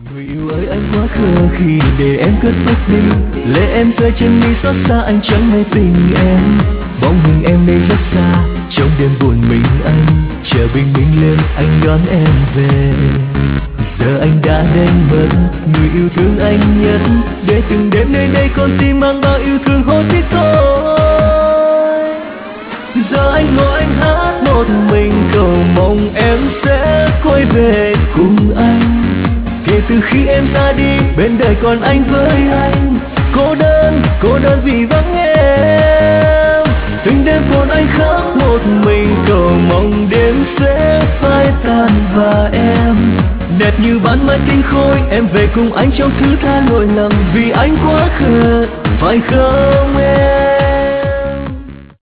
Người yêu ơi anh quá khờ khi để em cất bước đi, lệ em rơi trên mi xót xa anh chẳng hay tình em. Bóng hình em đây rất xa, trong đêm buồn mình anh chờ bình minh lên anh đón em về. Giờ anh đã đến mất người yêu thương anh nhất, để từng đêm nơi đây con tim mang bao yêu thương hốt thiết thôi. Giờ anh ngồi anh hát một mình cầu mong em sẽ quay về cùng anh. Kể từ khi em ra đi bên đời còn anh với anh, cô đơn vì vắng em. Từng đêm buồn anh khóc một mình cầu mong đêm sẽ phai tan và em đẹp như ban mai tinh khôi. Em về cùng anh trong thứ tha lỗi lầm vì anh quá khờ phải không em?